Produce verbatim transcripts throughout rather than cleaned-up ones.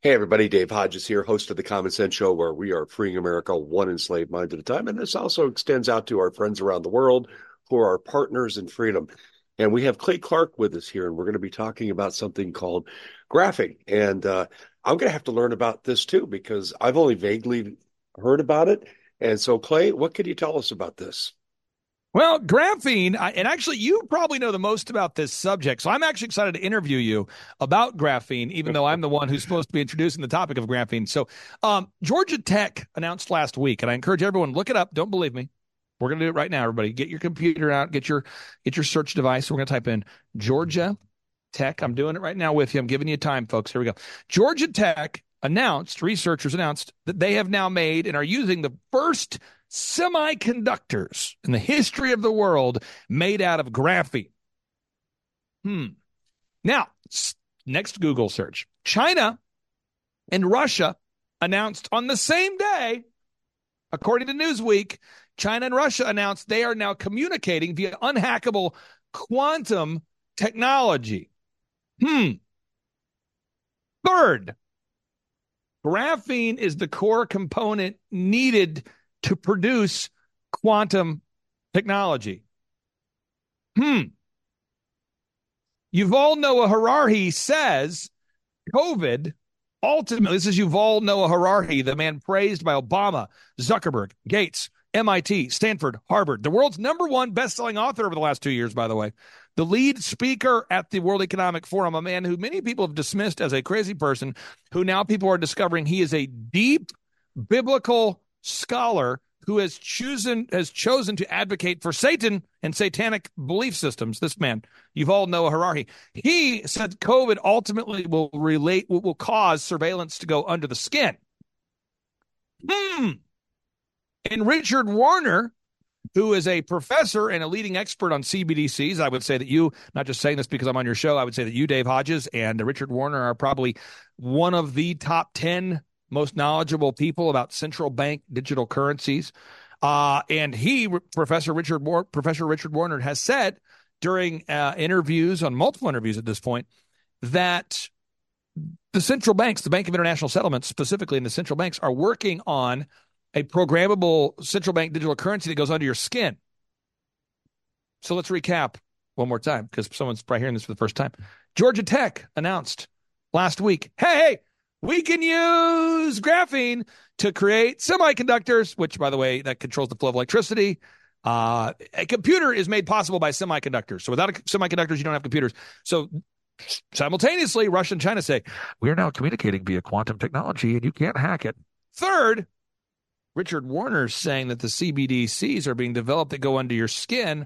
Hey, everybody, Dave Hodges here, host of the Common Sense Show, where we are freeing America one enslaved mind at a time. And this also extends out to our friends around the world who are our partners in freedom. And we have Clay Clark with us here, and we're going to be talking about something called graphing. And uh, I'm going to have to learn about this too, because I've only vaguely heard about it. And so, Clay, what can you tell us about this? Well, graphene, I, and actually, you probably know the most about this subject. So I'm actually excited to interview you about graphene, even though I'm the one who's supposed to be introducing the topic of graphene. So um, Georgia Tech announced last week, and I encourage everyone, look it up. Don't believe me. We're going to do it right now, everybody. Get your computer out, get your get your search device. We're going to type in Georgia Tech. I'm doing it right now with you. I'm giving you time, folks. Here we go. Georgia Tech announced, researchers announced that they have now made and are using the first semiconductors in the history of the world made out of graphene. Hmm. Now, next Google search. China and Russia announced on the same day, according to Newsweek, China and Russia announced they are now communicating via unhackable quantum technology. Hmm. Third, graphene is the core component needed to produce quantum technology. Hmm. Yuval Noah Harari says COVID ultimately, this is Yuval Noah Harari, the man praised by Obama, Zuckerberg, Gates, M I T, Stanford, Harvard, the world's number one best-selling author over the last two years, by the way, the lead speaker at the World Economic Forum, a man who many people have dismissed as a crazy person, who now people are discovering he is a deep biblical scholar who has chosen has chosen to advocate for Satan and satanic belief systems. This man, Yuval Noah Harari, he said COVID ultimately will relate will cause surveillance to go under the skin. Hmm. And Richard Warner, who is a professor and a leading expert on C B D Cs, I would say that you, not just saying this because I'm on your show, I would say that you, Dave Hodges, and Richard Warner are probably one of the top ten most knowledgeable people about central bank digital currencies. Uh, and he, Professor Richard War- Professor Richard Warner, has said during uh, interviews, on multiple interviews at this point, that the central banks, the Bank of International Settlements specifically, and the central banks are working on a programmable central bank digital currency that goes under your skin. So let's recap one more time, because someone's probably hearing this for the first time. Georgia Tech announced last week, hey, hey, we can use graphene to create semiconductors, which, by the way, that controls the flow of electricity. Uh, a computer is made possible by semiconductors. So without a, semiconductors, you don't have computers. So simultaneously, Russia and China say, we are now communicating via quantum technology, and you can't hack it. Third, Richard Warner's saying that the C B D Cs are being developed that go under your skin.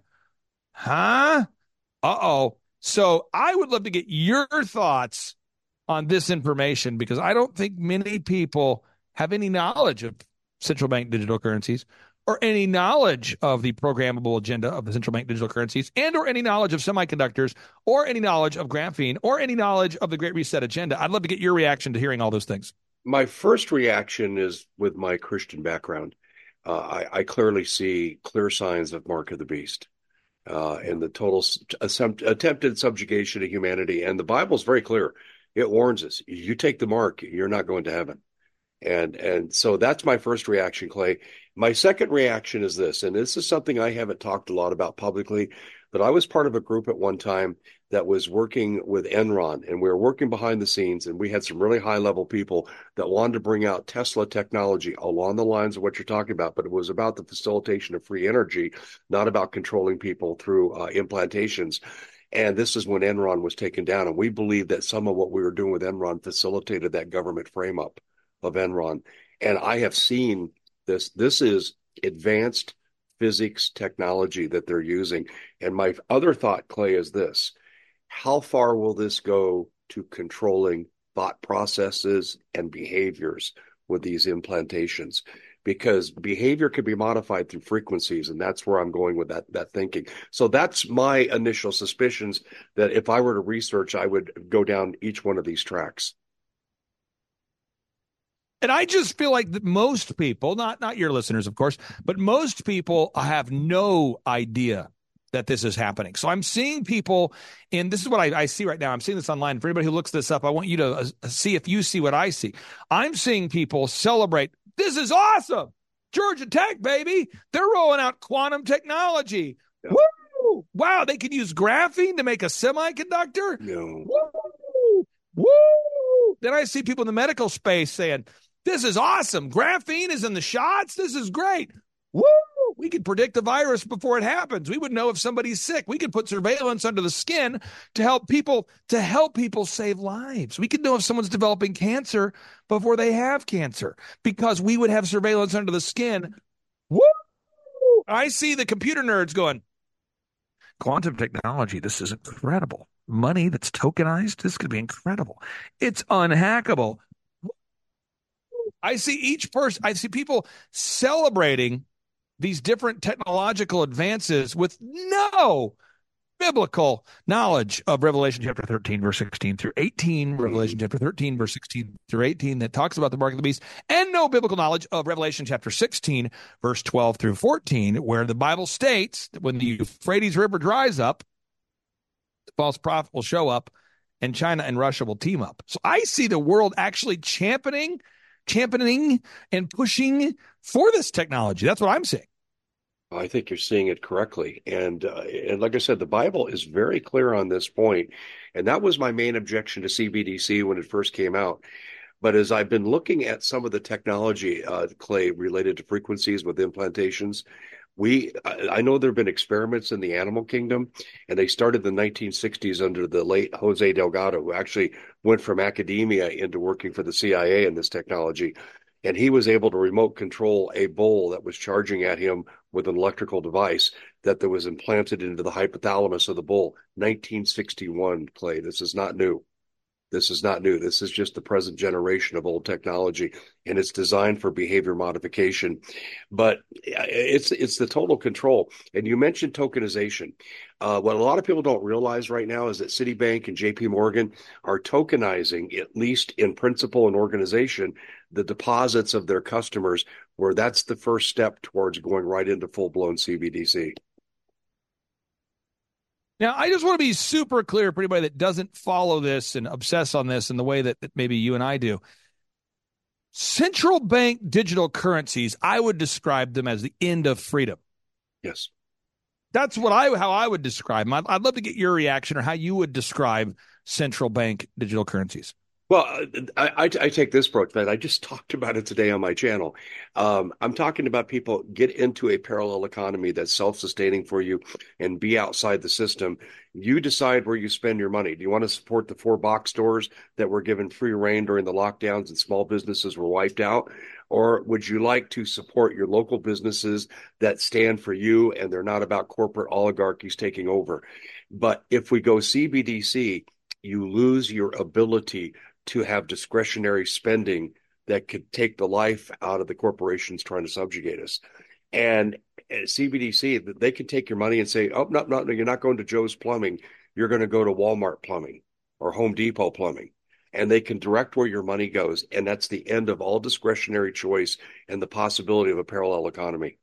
Huh? Uh-oh. So I would love to get your thoughts on this information, because I don't think many people have any knowledge of central bank digital currencies, or any knowledge of the programmable agenda of the central bank digital currencies, and or any knowledge of semiconductors, or any knowledge of graphene, or any knowledge of the Great Reset agenda. I'd love to get your reaction to hearing all those things. My first reaction is with my Christian background. Uh, I, I clearly see clear signs of Mark of the Beast uh, and the total attempt, attempted subjugation of humanity. And the Bible's very clear. It warns us, you take the mark, you're not going to heaven. And and so that's my first reaction, Clay. My second reaction is this, and this is something I haven't talked a lot about publicly, but I was part of a group at one time that was working with Enron, and we were working behind the scenes, and we had some really high-level people that wanted to bring out Tesla technology along the lines of what you're talking about, but it was about the facilitation of free energy, not about controlling people through uh, implantations. And this is when Enron was taken down. And we believe that some of what we were doing with Enron facilitated that government frame up of Enron. And I have seen this. This is advanced physics technology that they're using. And my other thought, Clay, is this. How far will this go to controlling thought processes and behaviors with these implantations? Because behavior can be modified through frequencies, and that's where I'm going with that that thinking. So that's my initial suspicions, that if I were to research, I would go down each one of these tracks. And I just feel like that most people, not not your listeners, of course, but most people have no idea that this is happening. So I'm seeing people, and this is what I, I see right now. I'm seeing this online. For anybody who looks this up, I want you to uh, see if you see what I see. I'm seeing people celebrate. This is awesome. Georgia Tech, baby. They're rolling out quantum technology. Yeah. Woo! Wow, they could use graphene to make a semiconductor. No. Woo! Woo! Then I see people in the medical space saying, this is awesome. Graphene is in the shots. This is great. Woo! We could predict the virus before it happens. We would know if somebody's sick. We could put surveillance under the skin to help people to help people save lives. We could know if someone's developing cancer before they have cancer because we would have surveillance under the skin. Woo! I see the computer nerds going, quantum technology, this is incredible. Money that's tokenized, this could be incredible. It's unhackable. I see each person, I see people celebrating these different technological advances with no biblical knowledge of Revelation chapter thirteen, verse sixteen through eighteen, Revelation chapter thirteen, verse sixteen through eighteen, that talks about the mark of the beast, and no biblical knowledge of Revelation chapter sixteen, verse twelve through fourteen, where the Bible states that when the Euphrates River dries up, the false prophet will show up and China and Russia will team up. So I see the world actually championing championing and pushing for this technology. That's what I'm seeing. I think you're seeing it correctly. And, uh, and like I said, the Bible is very clear on this point. And that was my main objection to C B D C when it first came out. But as I've been looking at some of the technology, uh, Clay, related to frequencies with implantations, we I, I know there have been experiments in the animal kingdom, and they started in the nineteen sixties under the late Jose Delgado, who actually went from academia into working for the C I A in this technology. And he was able to remote control a bull that was charging at him with an electrical device that, that was implanted into the hypothalamus of the bull. nineteen sixty-one, Clay. This is not new. This is not new. This is just the present generation of old technology, and it's designed for behavior modification. But it's it's the total control. And you mentioned tokenization. Uh, what a lot of people don't realize right now is that Citibank and J P Morgan are tokenizing, at least in principle and organization, the deposits of their customers, where that's the first step towards going right into full-blown C B D C. Now, I just want to be super clear for anybody that doesn't follow this and obsess on this in the way that, that maybe you and I do. Central bank digital currencies, I would describe them as the end of freedom. Yes. That's what I how I would describe them. I'd, I'd love to get your reaction or how you would describe central bank digital currencies. Well, I, I, I take this approach, man. I just talked about it today on my channel. Um, I'm talking about people get into a parallel economy that's self-sustaining for you and be outside the system. You decide where you spend your money. Do you want to support the four box stores that were given free reign during the lockdowns and small businesses were wiped out? Or would you like to support your local businesses that stand for you and they're not about corporate oligarchies taking over? But if we go C B D C, you lose your ability to have discretionary spending that could take the life out of the corporations trying to subjugate us. And C B D C, they can take your money and say, oh, no, no, no, you're not going to Joe's Plumbing. You're going to go to Walmart Plumbing or Home Depot Plumbing. And they can direct where your money goes. And that's the end of all discretionary choice and the possibility of a parallel economy.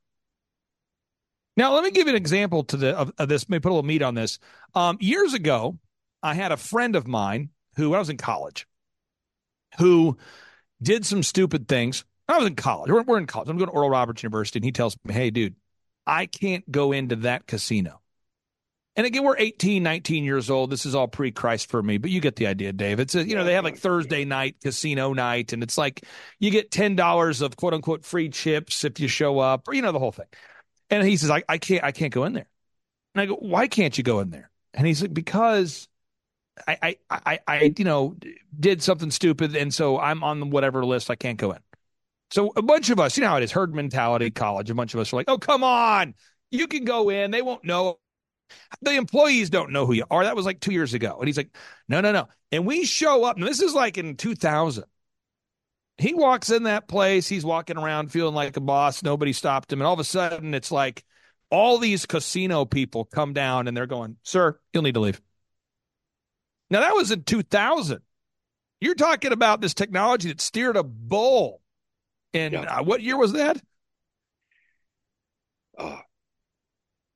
Now, let me give you an example to the of, of this. Maybe put a little meat on this. Um, years ago, I had a friend of mine who, when I was in college, who did some stupid things. I was in college. We're, we're in college. I'm going to Oral Roberts University, and he tells me, hey, dude, I can't go into that casino. And again, we're eighteen, nineteen years old. This is all pre-Christ for me, but you get the idea, Dave. It's a, you know, they have like Thursday night casino night, and it's like you get ten dollars of quote unquote free chips if you show up, or, you know, the whole thing. And he says, I, I can't, I can't go in there. And I go, why can't you go in there? And he's like, because I, I, I, I, you know, did something stupid, and so I'm on whatever list. I can't go in. So a bunch of us, you know how it is, herd mentality, college. A bunch of us are like, oh, come on, you can go in. They won't know. The employees don't know who you are. That was like two years ago. And he's like, no, no, no. And we show up, and this is like in two thousand. He walks in that place. He's walking around feeling like a boss. Nobody stopped him. And all of a sudden, it's like all these casino people come down, and they're going, sir, you'll need to leave. Now, that was in two thousand. You're talking about this technology that steered a bull. And yeah. uh, what year was that? Uh,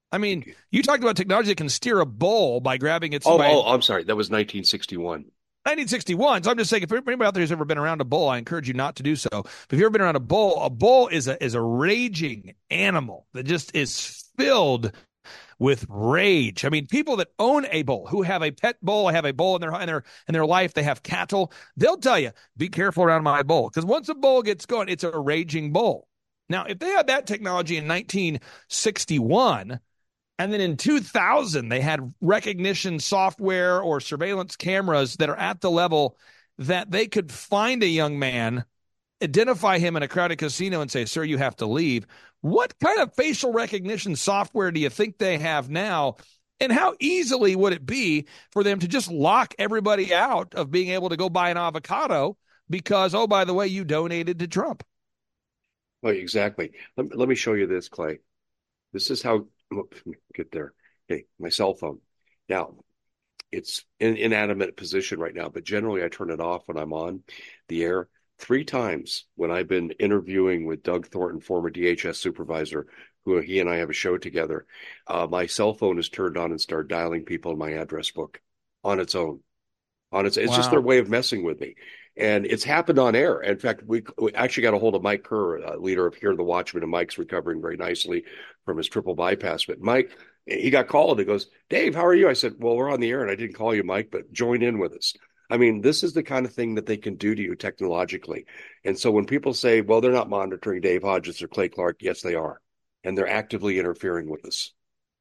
I mean, you talked about technology that can steer a bull by grabbing its. Oh, by, oh, I'm sorry. That was nineteen sixty-one. nineteen sixty-one. So I'm just saying, if anybody out there who's ever been around a bull, I encourage you not to do so. But if you've ever been around a bull, a bull is a is a raging animal that just is filled with rage. I mean, people that own a bull, who have a pet bull, have a bull in their in their in their life, they have cattle. They'll tell you, be careful around my bull, because once a bull gets going, it's a raging bull. Now, if they had that technology in nineteen sixty-one. And then in two thousand, they had recognition software or surveillance cameras that are at the level that they could find a young man, identify him in a crowded casino and say, sir, you have to leave. What kind of facial recognition software do you think they have now? And how easily would it be for them to just lock everybody out of being able to go buy an avocado because, oh, by the way, you donated to Trump? Well, exactly. Let, let me show you this, Clay. This is how... Get there. Okay, my cell phone. Now, it's in inanimate position right now, but generally I turn it off when I'm on the air. Three times when I've been interviewing with Doug Thornton, former D H S supervisor, who he and I have a show together, uh, my cell phone is turned on and started dialing people in my address book on its own. On its, it's wow. just their way of messing with me. And it's happened on air. In fact, we, we actually got a hold of Mike Kerr, uh, leader of Here the Watchman, and Mike's recovering very nicely from his triple bypass. But Mike, he got called. He goes, Dave, how are you? I said, well, we're on the air, and I didn't call you, Mike, but join in with us. I mean, this is the kind of thing that they can do to you technologically. And so when people say, well, they're not monitoring Dave Hodges or Clay Clark, yes, they are. And they're actively interfering with us.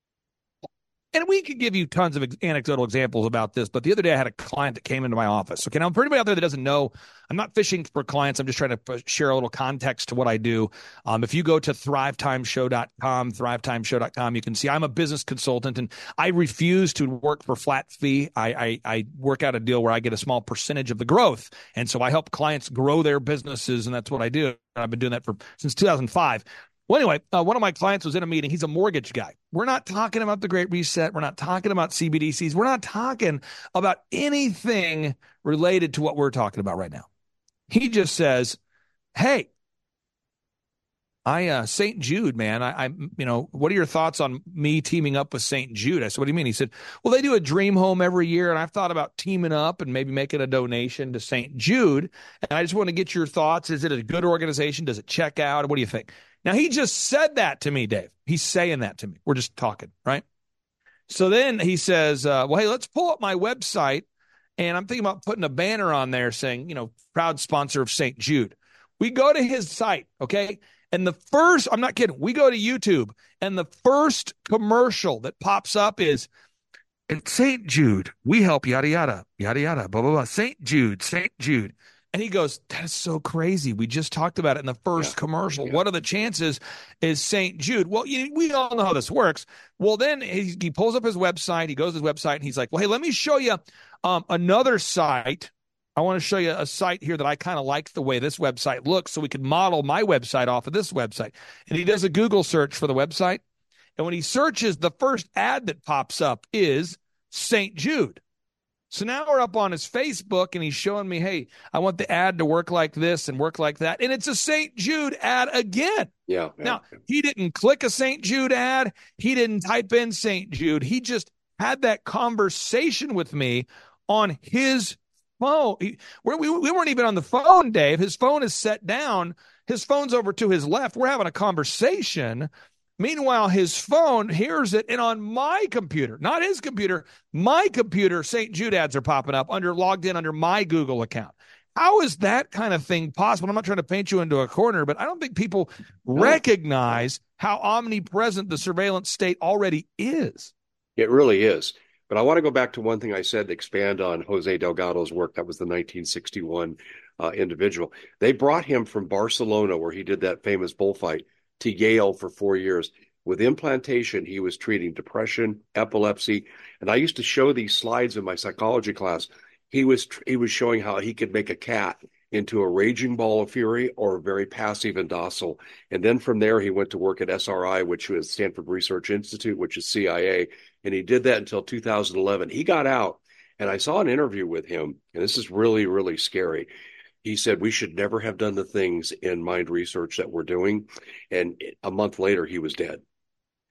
And we could give you tons of anecdotal examples about this, but the other day I had a client that came into my office. Okay, now for anybody out there that doesn't know, I'm not fishing for clients. I'm just trying to share a little context to what I do. Um, if you go to thrive time show dot com, thrive time show dot com, you can see I'm a business consultant, and I refuse to work for flat fee. I, I, I work out a deal where I get a small percentage of the growth, and so I help clients grow their businesses, and that's what I do. I've been doing that for since two thousand five. Well, anyway, uh, one of my clients was in a meeting. He's a mortgage guy. We're not talking about the Great Reset. We're not talking about C B D Cs. We're not talking about anything related to what we're talking about right now. He just says, hey, I uh, Saint Jude, man, I, I, you know, what are your thoughts on me teaming up with Saint Jude? I said, what do you mean? He said, well, they do a dream home every year, and I've thought about teaming up and maybe making a donation to Saint Jude. And I just want to get your thoughts. Is it a good organization? Does it check out? What do you think? Now, he just said that to me, Dave. He's saying that to me. We're just talking, right? So then he says, uh, well, hey, let's pull up my website. And I'm thinking about putting a banner on there saying, you know, proud sponsor of Saint Jude. We go to his site, okay? And the first, I'm not kidding, we go to YouTube, and the first commercial that pops up is, at Saint Jude, we help yada, yada, yada, yada, blah, blah, blah. Saint Jude, Saint Jude. And he goes, that is so crazy. We just talked about it in the first yeah. commercial. Yeah. What are the chances is Saint Jude? Well, you, we all know how this works. Well, then he, he pulls up his website. He goes to his website, and he's like, well, hey, let me show you um, another site. I want to show you a site here that I kind of like the way this website looks, so we could model my website off of this website. And he does a Google search for the website. And when he searches, the first ad that pops up is Saint Jude. So now we're up on his Facebook, and he's showing me, hey, I want the ad to work like this and work like that. And it's a Saint Jude ad again. Yeah. yeah. Now, he didn't click a Saint Jude ad. He didn't type in Saint Jude. He just had that conversation with me on his phone. He, we, we weren't even on the phone, Dave. His phone is set down. His phone's over to his left. We're having a conversation. Meanwhile, his phone hears it, and on my computer, not his computer, my computer, Saint Jude ads are popping up under logged in under my Google account. How is that kind of thing possible? I'm not trying to paint you into a corner, but I don't think people recognize how omnipresent the surveillance state already is. It really is. But I want to go back to one thing I said, expand on Jose Delgado's work. That was the nineteen sixty-one uh, individual. They brought him from Barcelona, where he did that famous bullfight, to Yale for four years. With implantation, he was treating depression, epilepsy. And I used to show these slides in my psychology class. He was he was showing how he could make a cat into a raging ball of fury or very passive and docile. And then from there, he went to work at S R I, which was Stanford Research Institute, which is C I A. And he did that until two thousand eleven. He got out, and I saw an interview with him, and this is really, really scary. He said, we should never have done the things in mind research that we're doing. And a month later, he was dead.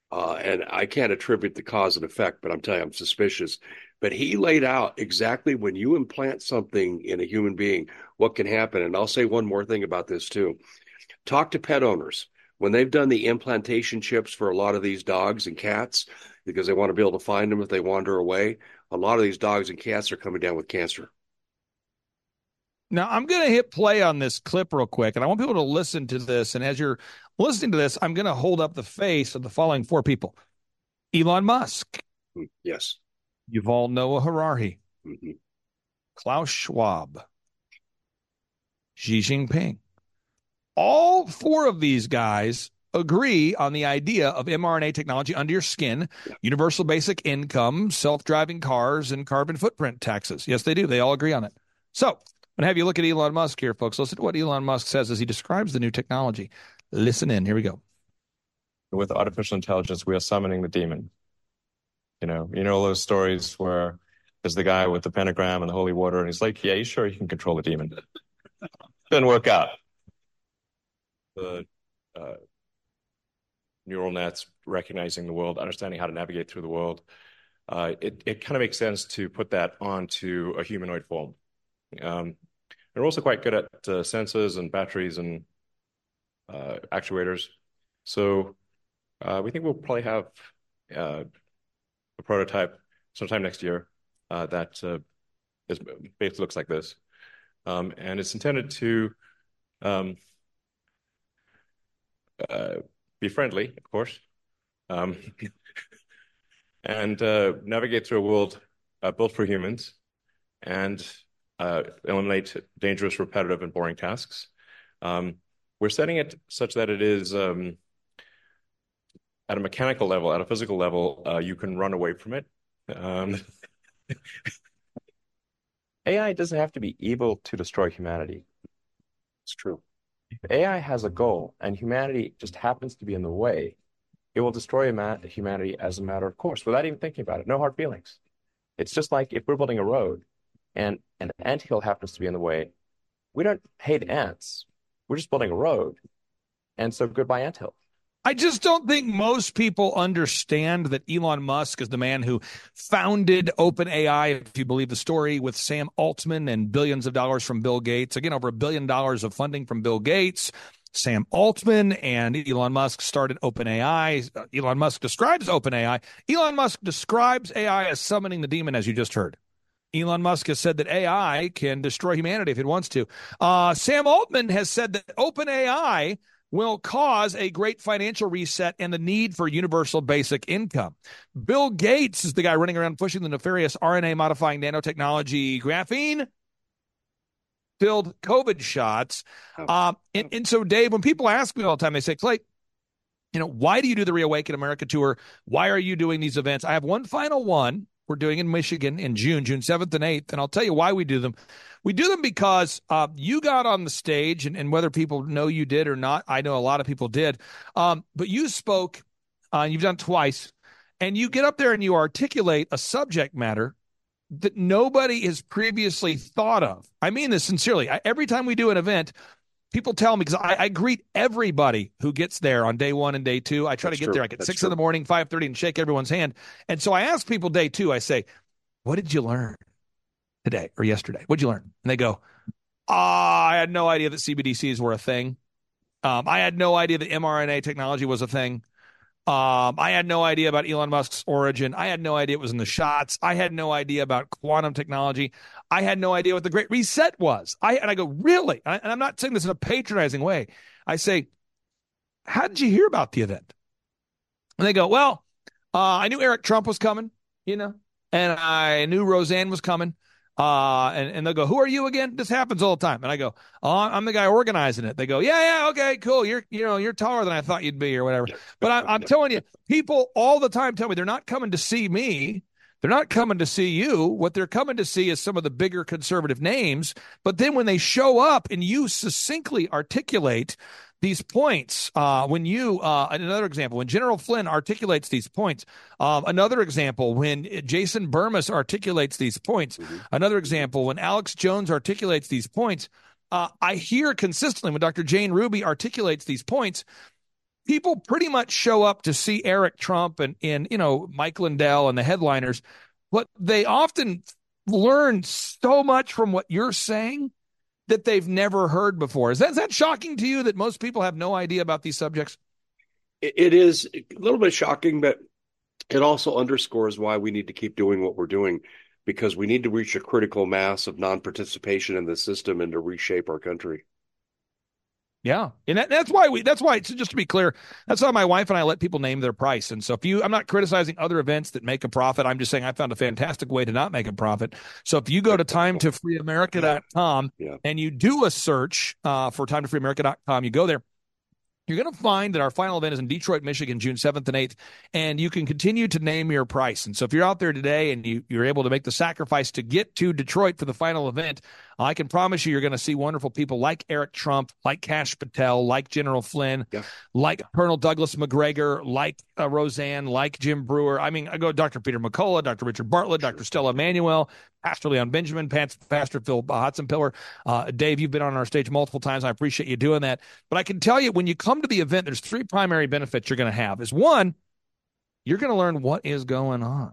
Uh, and I can't attribute the cause and effect, but I'm telling you, I'm suspicious. But he laid out exactly when you implant something in a human being, what can happen. And I'll say one more thing about this too. Talk to pet owners. When they've done the implantation chips for a lot of these dogs and cats, because they want to be able to find them if they wander away, a lot of these dogs and cats are coming down with cancer. Now, I'm going to hit play on this clip real quick, and I want people to listen to this. And as you're listening to this, I'm going to hold up the face of the following four people. Elon Musk. Yes. Yuval Noah Harari. Mm-hmm. Klaus Schwab. Xi Jinping. All four of these guys agree on the idea of mRNA technology under your skin, yeah. Universal basic income, self-driving cars, and carbon footprint taxes. Yes, they do. They all agree on it. So I'm going to have you look at Elon Musk here, folks. Listen to what Elon Musk says as he describes the new technology. Listen in. Here we go. With artificial intelligence, we are summoning the demon. You know, you know those stories where there's the guy with the pentagram and the holy water, and he's like, yeah, you sure you can control the demon? Didn't work out. The uh, neural nets recognizing the world, understanding how to navigate through the world, uh, it, it kind of makes sense to put that onto a humanoid form. Um, they're also quite good at uh, sensors and batteries and uh, actuators. So uh, we think we'll probably have uh, a prototype sometime next year uh, that uh, is, basically looks like this. Um, and it's intended to um, uh, be friendly, of course, um, and uh, navigate through a world uh, built for humans and uh, eliminate dangerous, repetitive, and boring tasks. Um, we're setting it such that it is um, at a mechanical level, at a physical level, uh, you can run away from it. Um, A I doesn't have to be evil to destroy humanity. It's true. If A I has a goal and humanity just happens to be in the way, it will destroy humanity as a matter of course, without even thinking about it. No hard feelings. It's just like if we're building a road and an anthill happens to be in the way, we don't hate ants. We're just building a road. And so goodbye anthill. I just don't think most people understand that Elon Musk is the man who founded OpenAI, if you believe the story, with Sam Altman and billions of dollars from Bill Gates. Again, over a billion dollars of funding from Bill Gates, Sam Altman, and Elon Musk started OpenAI. Elon Musk describes OpenAI. Elon Musk describes A I as summoning the demon, as you just heard. Elon Musk has said that A I can destroy humanity if it wants to. Uh, Sam Altman has said that OpenAI will cause a great financial reset and the need for universal basic income. Bill Gates is the guy running around pushing the nefarious R N A-modifying nanotechnology graphene-filled COVID shots. Oh. Uh, and, and so, Dave, when people ask me all the time, they say, Clay, you know, why do you do the Reawaken America tour? Why are you doing these events? I have one final one we're doing in Michigan in June, June seventh and eighth, and I'll tell you why we do them. We do them because uh, you got on the stage, and, and whether people know you did or not, I know a lot of people did, um, but you spoke, uh, and you've done it twice, and you get up there and you articulate a subject matter that nobody has previously thought of. I mean this sincerely. I, every time we do an event, people tell me, because I, I greet everybody who gets there on day one and day two. I try That's to get true. there like at That's six true. in the morning, five thirty, and shake everyone's hand. And so I ask people day two, I say, what did you learn today or yesterday? What'd you learn? And they go, ah, I had no idea that C B D Cs were a thing. Um, I had no idea that mRNA technology was a thing. Um, I had no idea about Elon Musk's origin. I had no idea it was in the shots. I had no idea about quantum technology. I had no idea what the Great Reset was. I and I go, really? And I'm not saying this in a patronizing way. I say, how did you hear about the event? And they go, well, uh, I knew Eric Trump was coming, you know, and I knew Roseanne was coming. Uh, and, and they'll go, who are you again? This happens all the time. And I go, oh, I'm the guy organizing it. They go, yeah, yeah, okay, cool. You're, you know, you're taller than I thought you'd be or whatever. But I, I'm telling you, people all the time tell me they're not coming to see me. They're not coming to see you. What they're coming to see is some of the bigger conservative names. But then when they show up and you succinctly articulate these points, uh, when you, uh, another example, when General Flynn articulates these points, um, another example, when Jason Burmis articulates these points, mm-hmm. another example, when Alex Jones articulates these points, uh, I hear consistently when Doctor Jane Ruby articulates these points, people pretty much show up to see Eric Trump and, and you know, Mike Lindell and the headliners, but they often learn so much from what you're saying that they've never heard before. Is that, is that shocking to you that most people have no idea about these subjects? It is a little bit shocking, but it also underscores why we need to keep doing what we're doing, because we need to reach a critical mass of non-participation in the system and to reshape our country. Yeah. And that, that's why we, that's why, so just to be clear, that's why my wife and I let people name their price. And so if you, I'm not criticizing other events that make a profit. I'm just saying I found a fantastic way to not make a profit. So if you go to time to free america dot com yeah. and you do a search uh, for time to free america dot com, you go there, you're going to find that our final event is in Detroit, Michigan, June seventh and eighth, and you can continue to name your price. And so if you're out there today and you, you're able to make the sacrifice to get to Detroit for the final event, I can promise you you're going to see wonderful people like Eric Trump, like Kash Patel, like General Flynn, yeah. like Colonel Douglas McGregor, like uh, Roseanne, like Jim Brewer. I mean, I go Doctor Peter McCullough, Doctor Richard Bartlett, Doctor Stella Emanuel, Pastor Leon Benjamin, Pastor Phil Hotzenpiller. Uh, Dave, you've been on our stage multiple times. I appreciate you doing that. But I can tell you, when you come to the event, there's three primary benefits you're going to have. Is one, you're going to learn what is going on.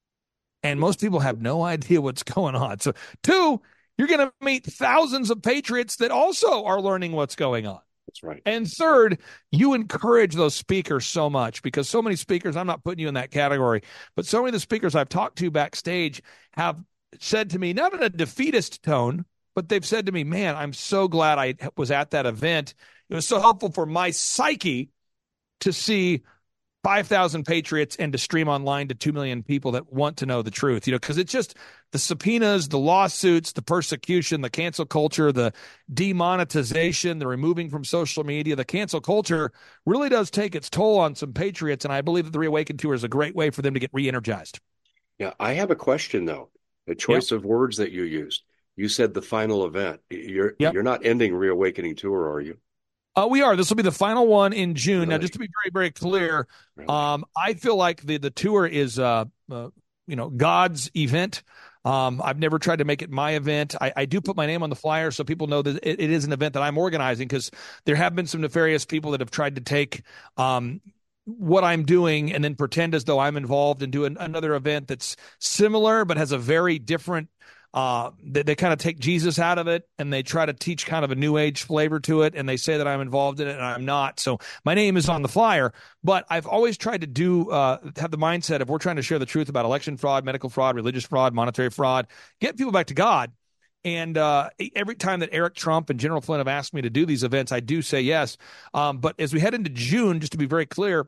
And most people have no idea what's going on. So two, you're going to meet thousands of patriots that also are learning what's going on. That's right. And third, you encourage those speakers so much, because so many speakers, I'm not putting you in that category, but so many of the speakers I've talked to backstage have said to me, not in a defeatist tone, but they've said to me, man, I'm so glad I was at that event. It was so helpful for my psyche to see five thousand patriots and to stream online to two million people that want to know the truth, you know, because it's just the subpoenas, the lawsuits, the persecution, the cancel culture, the demonetization, the removing from social media, the cancel culture really does take its toll on some patriots. And I believe that the Reawaken Tour is a great way for them to get re-energized. Yeah, I have a question, though. The choice yep. of words that you used. You said the final event. You're yep. you're not ending Reawakening Tour, are you? Uh, we are. This will be the final one in June. Really? Now, just to be very, very clear, really? um, I feel like the, the tour is, uh, uh, you know, God's event. Um, I've never tried to make it my event. I, I do put my name on the flyer so people know that it, it is an event that I'm organizing, because there have been some nefarious people that have tried to take um, what I'm doing and then pretend as though I'm involved and do an, another event that's similar but has a very different Uh, they, they kind of take Jesus out of it, and they try to teach kind of a new age flavor to it, and they say that I'm involved in it, and I'm not. So my name is on the flyer, but I've always tried to do uh, have the mindset of, we're trying to share the truth about election fraud, medical fraud, religious fraud, monetary fraud, get people back to God. And uh, every time that Eric Trump and General Flynn have asked me to do these events, I do say yes. Um, but as we head into June, just to be very clear,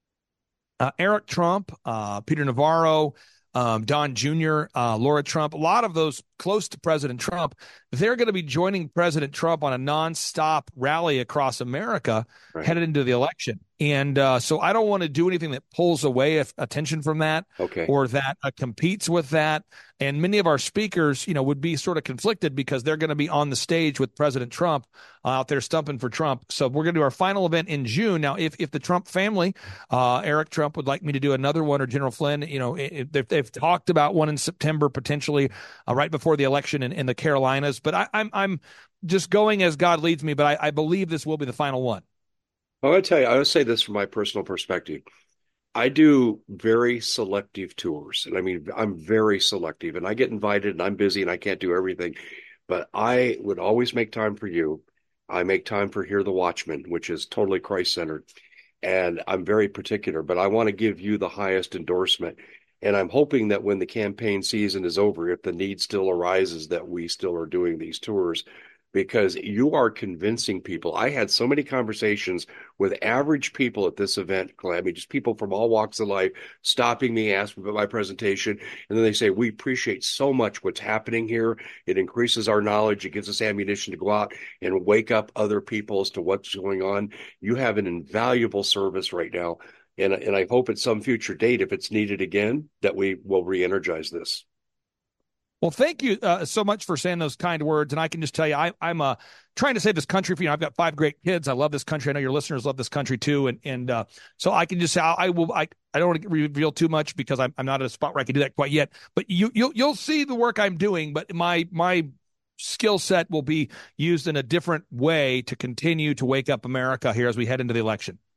uh, Eric Trump, uh, Peter Navarro, Um, Don Junior, uh, Laura Trump, a lot of those close to President Trump, they're going to be joining President Trump on a nonstop rally across America right. headed into the election. And uh, so I don't want to do anything that pulls away attention from that okay. or that uh, competes with that. And many of our speakers, you know, would be sort of conflicted because they're going to be on the stage with President Trump uh, out there stumping for Trump. So we're going to do our final event in June. Now, if if the Trump family, uh, Eric Trump, would like me to do another one, or General Flynn, you know, if they've, they've talked about one in September potentially, uh, right before the election in, in the Carolinas. But I, I'm I'm just going as God leads me. But I, I believe this will be the final one. Well, I'll tell you, I'll say this from my personal perspective. I do very selective tours. And I mean, I'm very selective, and I get invited, and I'm busy and I can't do everything. But I would always make time for you. I make time for Hear the Watchman, which is totally Christ-centered. And I'm very particular, but I want to give you the highest endorsement. And I'm hoping that when the campaign season is over, if the need still arises, that we still are doing these tours, because you are convincing people. I had so many conversations with average people at this event, I mean, just people from all walks of life, stopping me, asking about my presentation. And then they say, we appreciate so much what's happening here. It increases our knowledge. It gives us ammunition to go out and wake up other people as to what's going on. You have an invaluable service right now. And, and I hope at some future date, if it's needed again, that we will re-energize this. Well, thank you uh, so much for saying those kind words. And I can just tell you, I, I'm uh, trying to save this country for you. Know, I've got five great kids. I love this country. I know your listeners love this country too. And and uh, so I can just say, I, I will. I, I don't want to reveal too much because I'm I'm not at a spot where I can do that quite yet. But you you'll you'll see the work I'm doing. But my my skill set will be used in a different way to continue to wake up America here as we head into the election.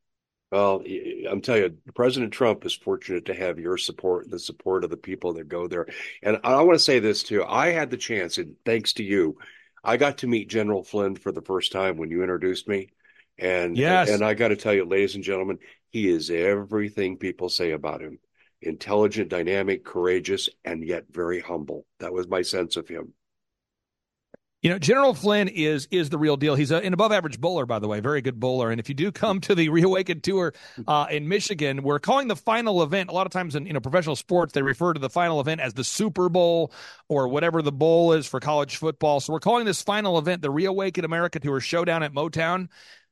Well, I'm telling you, President Trump is fortunate to have your support, the support of the people that go there. And I want to say this too. I had the chance, and thanks to you, I got to meet General Flynn for the first time when you introduced me. And Yes. and I got to tell you, ladies and gentlemen, he is everything people say about him. Intelligent, dynamic, courageous, and yet very humble. That was my sense of him. You know, General Flynn is is the real deal. He's a, an above-average bowler, by the way, very good bowler. And if you do come to the Reawaken Tour uh, in Michigan, we're calling the final event. A lot of times in you know professional sports, they refer to the final event as the Super Bowl or whatever the bowl is for college football. So we're calling this final event the Reawaken America Tour Showdown at Motown,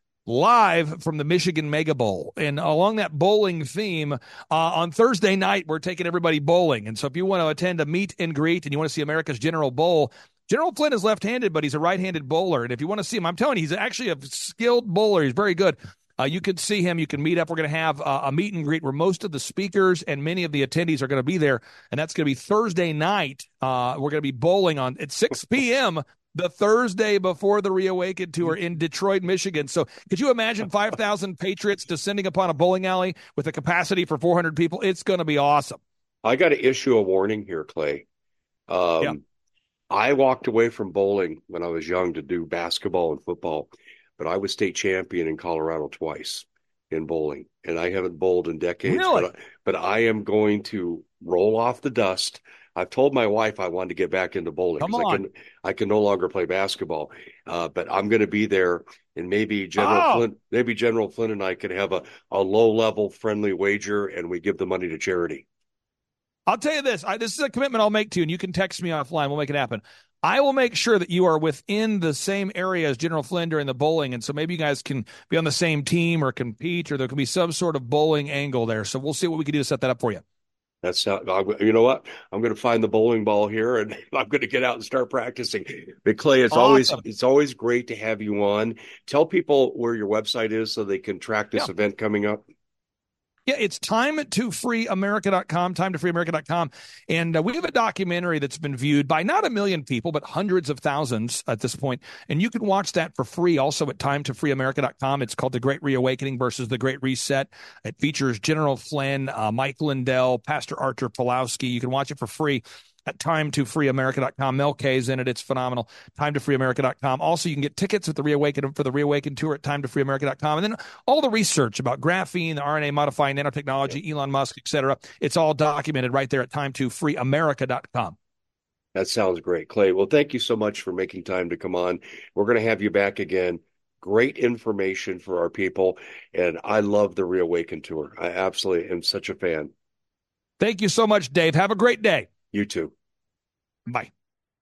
live from the Michigan Mega Bowl. And along that bowling theme, uh, on Thursday night, we're taking everybody bowling. And so if you want to attend a meet and greet and you want to see America's General Bowl, General Flynn is left-handed, but he's a right-handed bowler. And if you want to see him, I'm telling you, he's actually a skilled bowler. He's very good. Uh, you can see him. You can meet up. We're going to have uh, a meet and greet where most of the speakers and many of the attendees are going to be there. And that's going to be Thursday night. Uh, we're going to be bowling on at six p.m. the Thursday before the Reawaken Tour in Detroit, Michigan. So could you imagine five thousand Patriots descending upon a bowling alley with a capacity for four hundred people? It's going to be awesome. I got to issue a warning here, Clay. Um, yeah. I walked away from bowling when I was young to do basketball and football, but I was state champion in Colorado twice in bowling, and I haven't bowled in decades. Really? But, but I am going to roll off the dust. I've told my wife I wanted to get back into bowling Come because I on. can I can no longer play basketball, uh, but I'm going to be there, and maybe General Oh. Flynn, maybe General Flynn and I could have a, a low level friendly wager, and we give the money to charity. I'll tell you this. I, this is a commitment I'll make to you, and you can text me offline. We'll make it happen. I will make sure that you are within the same area as General Flynn during the bowling, and so maybe you guys can be on the same team or compete, or there can be some sort of bowling angle there. So we'll see what we can do to set that up for you. That's not, you know what? I'm going to find the bowling ball here, and I'm going to get out and start practicing. But Clay, it's Awesome. always it's always great to have you on. Tell people where your website is so they can track this Yeah. event coming up. Yeah, it's time to free america dot com, time to free america dot com. And uh, we have a documentary that's been viewed by not a million people, but hundreds of thousands at this point. And you can watch that for free also at time to free america dot com. It's called The Great Reawakening versus The Great Reset. It features General Flynn, uh, Mike Lindell, Pastor Archer Pulowski. You can watch it for free at time to free america dot com. Mel K's in it. It's phenomenal. time to free america dot com. Also, you can get tickets at the Reawaken for the Reawaken Tour at time to free america dot com. And then all the research about graphene, the R N A modifying nanotechnology, Elon Musk, et cetera. It's all documented right there at time to free america dot com. That sounds great, Clay. Well, thank you so much for making time to come on. We're going to have you back again. Great information for our people. And I love the Reawaken Tour. I absolutely am such a fan. Thank you so much, Dave. Have a great day. You too. Bye.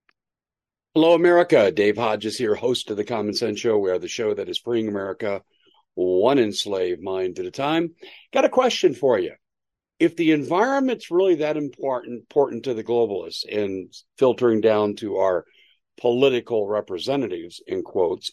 Hello, America. Dave Hodges here, host of the Common Sense Show. We are the show that is freeing America one enslaved mind at a time. Got a question for you. If the environment's really that important, important to the globalists and filtering down to our political representatives, in quotes,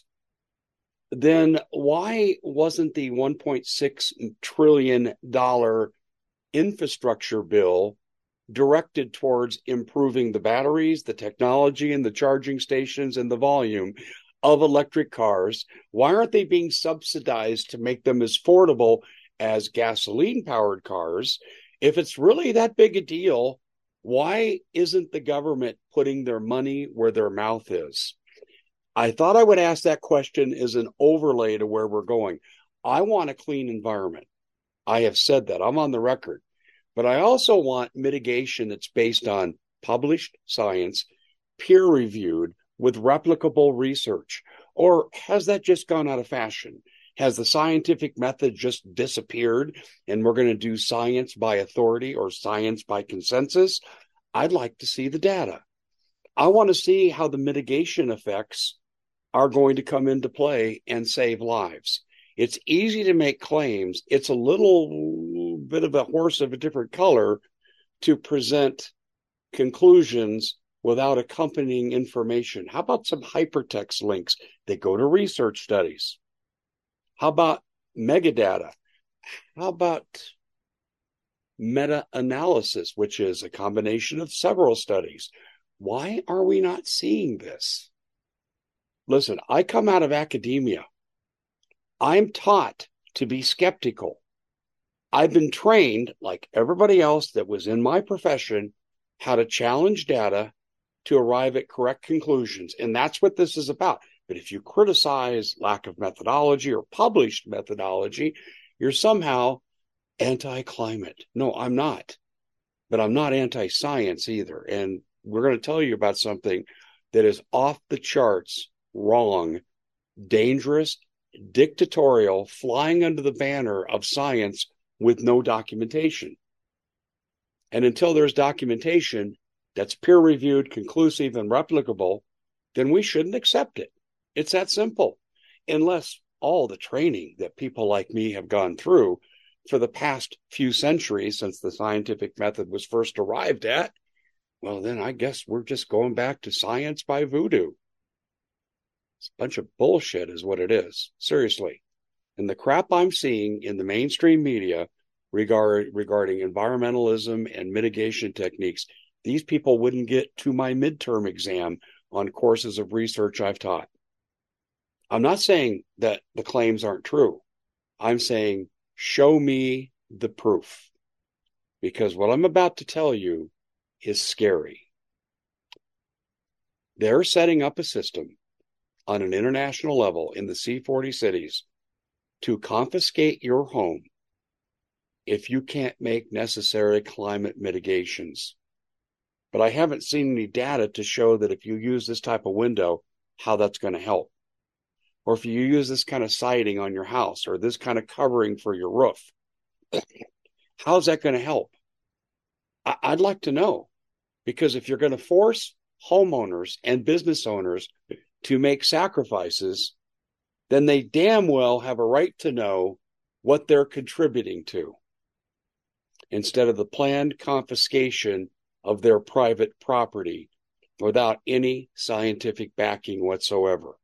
then why wasn't the one point six trillion dollars infrastructure bill directed towards improving the batteries, the technology, and the charging stations and the volume of electric cars? Why aren't they being subsidized to make them as affordable as gasoline-powered cars? If it's really that big a deal, why isn't the government putting their money where their mouth is? I thought I would ask that question as an overlay to where we're going. I want a clean environment. I have said that. I'm on the record. But I also want mitigation that's based on published science, peer-reviewed, with replicable research. Or has that just gone out of fashion? Has the scientific method just disappeared and we're going to do science by authority or science by consensus? I'd like to see the data. I want to see how the mitigation effects are going to come into play and save lives. It's easy to make claims. It's a little bit of a horse of a different color to present conclusions without accompanying information. How about some hypertext links that go to research studies? How about megadata? How about meta-analysis, which is a combination of several studies? Why are we not seeing this? Listen, I come out of academia. I'm taught to be skeptical. I've been trained, like everybody else that was in my profession, how to challenge data to arrive at correct conclusions. And that's what this is about. But if you criticize lack of methodology or published methodology, you're somehow anti-climate. No, I'm not. But I'm not anti-science either. And we're going to tell you about something that is off the charts, wrong, dangerous, dictatorial, flying under the banner of science with no documentation. And until there's documentation that's peer-reviewed, conclusive, and replicable, then we shouldn't accept it. It's that simple. Unless all the training that people like me have gone through for the past few centuries since the scientific method was first arrived at, well, then I guess we're just going back to science by voodoo. It's a bunch of bullshit is what it is. Seriously. And the crap I'm seeing in the mainstream media regard, regarding environmentalism and mitigation techniques, these people wouldn't get to my midterm exam on courses of research I've taught. I'm not saying that the claims aren't true. I'm saying, show me the proof. Because what I'm about to tell you is scary. They're setting up a system on an international level in the C forty cities to confiscate your home if you can't make necessary climate mitigations. But I haven't seen any data to show that if you use this type of window, how that's going to help. Or if you use this kind of siding on your house or this kind of covering for your roof, how's that going to help? I- I'd like to know. Because if you're going to force homeowners and business owners to make sacrifices, then they damn well have a right to know what they're contributing to, instead of the planned confiscation of their private property without any scientific backing whatsoever.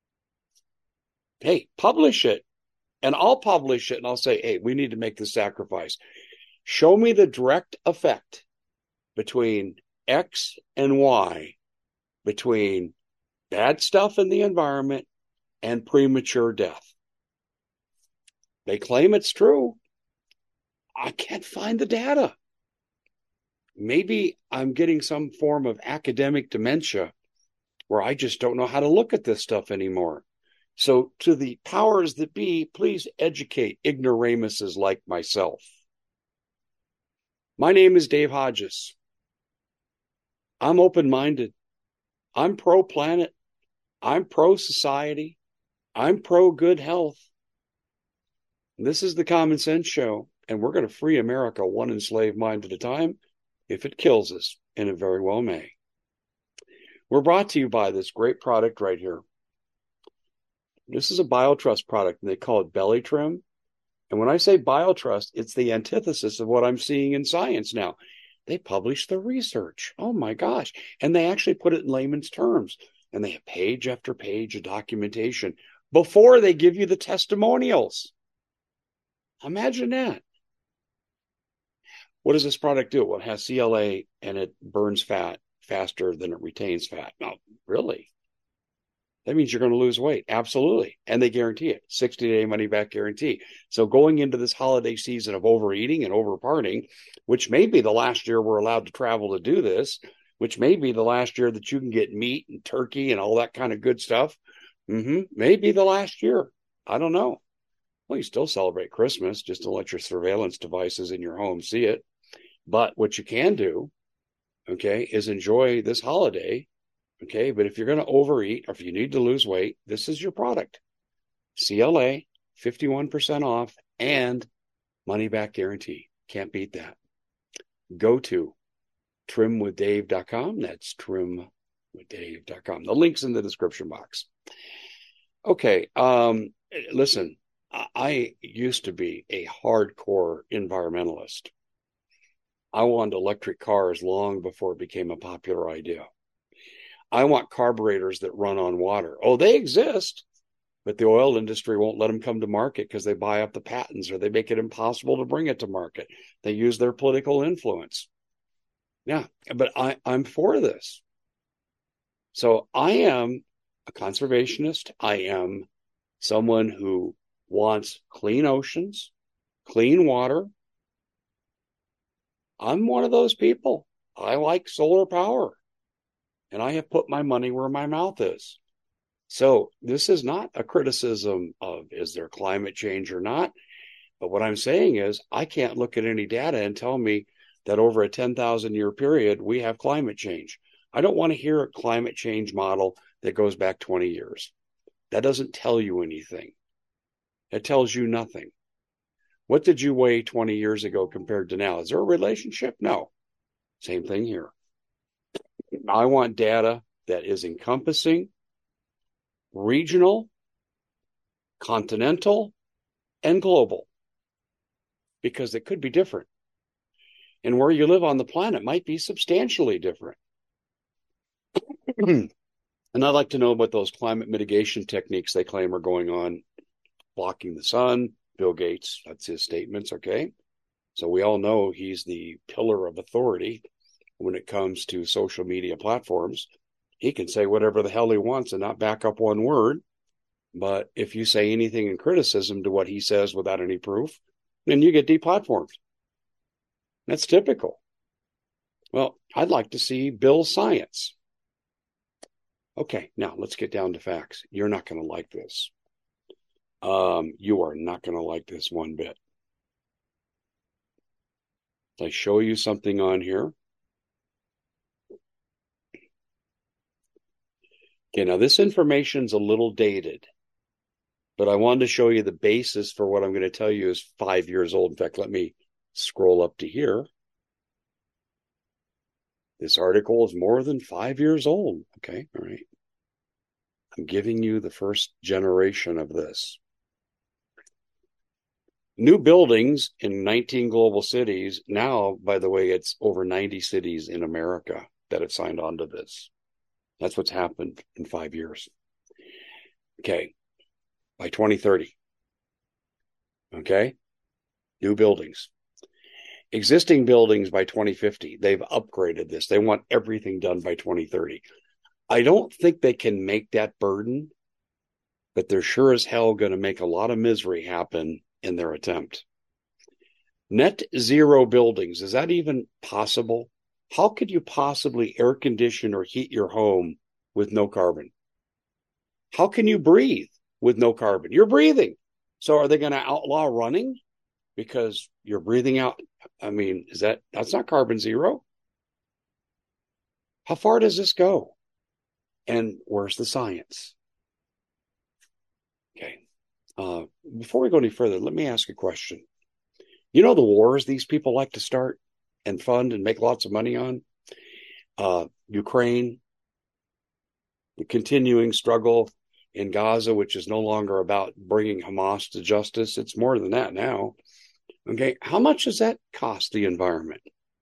Hey, publish it, and I'll publish it, and I'll say, hey, we need to make the sacrifice. Show me the direct effect between X and Y, between bad stuff in the environment and premature death. They claim it's true. I can't find the data. Maybe I'm getting some form of academic dementia where I just don't know how to look at this stuff anymore. So to the powers that be, please educate ignoramuses like myself. My name is Dave Hodges. I'm open-minded. I'm pro-planet. I'm pro-society. I'm pro-good health. This is the Common Sense Show, and we're going to free America one enslaved mind at a time if it kills us, and it very well may. We're brought to you by this great product right here. This is a BioTrust product, and they call it Belly Trim. And when I say BioTrust, it's the antithesis of what I'm seeing in science now. They publish the research. Oh, my gosh. And they actually put it in layman's terms. And they have page after page of documentation before they give you the testimonials. Imagine that. What does this product do? Well, it has C L A and it burns fat faster than it retains fat. No, really? That means you're going to lose weight. Absolutely. And they guarantee it. sixty-day money-back guarantee. So going into this holiday season of overeating and overpartying, which may be the last year we're allowed to travel to do this, which may be the last year that you can get meat and turkey and all that kind of good stuff, mm-hmm, may be the last year. I don't know. Well, you still celebrate Christmas just to let your surveillance devices in your home see it. But what you can do, okay, is enjoy this holiday. Okay, but if you're going to overeat or if you need to lose weight, this is your product. C L A, fifty-one percent off, and money back guarantee. Can't beat that. Go to trim with dave dot com. That's trim with dave dot com. The link's in the description box. Okay, um, listen, I used to be a hardcore environmentalist. I wanted electric cars long before it became a popular idea. I want carburetors that run on water. Oh, they exist, but the oil industry won't let them come to market because they buy up the patents or they make it impossible to bring it to market. They use their political influence. Yeah, but I, I'm for this. So I am a conservationist. I am someone who wants clean oceans, clean water, I'm one of those people. I like solar power, and I have put my money where my mouth is. So this is not a criticism of is there climate change or not. But what I'm saying is I can't look at any data and tell me that over a ten thousand year period, we have climate change. I don't want to hear a climate change model that goes back twenty years. That doesn't tell you anything. It tells you nothing. What did you weigh twenty years ago compared to now? Is there a relationship? No. Same thing here. I want data that is encompassing, regional, continental, and global, because it could be different. And where you live on the planet might be substantially different. And I'd like to know what those climate mitigation techniques they claim are going on, blocking the sun. Bill Gates, that's his statements, okay? So we all know he's the pillar of authority when it comes to social media platforms. He can say whatever the hell he wants and not back up one word. But if you say anything in criticism to what he says without any proof, then you get deplatformed. That's typical. Well, I'd like to see Bill's science. Okay, now let's get down to facts. You're not going to like this. Um, you are not going to like this one bit. I show you something on here. Okay, now this information's a little dated, but I wanted to show you the basis for what I'm going to tell you is five years old. In fact, let me scroll up to here. This article is more than five years old. Okay, all right. I'm giving you the first generation of this. New buildings in nineteen global cities. Now, by the way, it's over ninety cities in America that have signed on to this. That's what's happened in five years. Okay, by twenty thirty. Okay, new buildings. Existing buildings by twenty fifty. They've upgraded this. They want everything done by twenty thirty. I don't think they can make that burden, but they're sure as hell going to make a lot of misery happen in their attempt. Net zero buildings. Is that even possible? How could you possibly air condition or heat your home with no carbon? How can you breathe with no carbon? You're breathing. So are they going to outlaw running because you're breathing out? I mean, is that, that's not carbon zero? How far does this go? And where's the science? Okay. Uh, before we go any further, let me ask a question. You know the wars these people like to start and fund and make lots of money on? Uh, Ukraine, the continuing struggle in Gaza, which is no longer about bringing Hamas to justice. It's more than that now. Okay, how much does that cost the environment?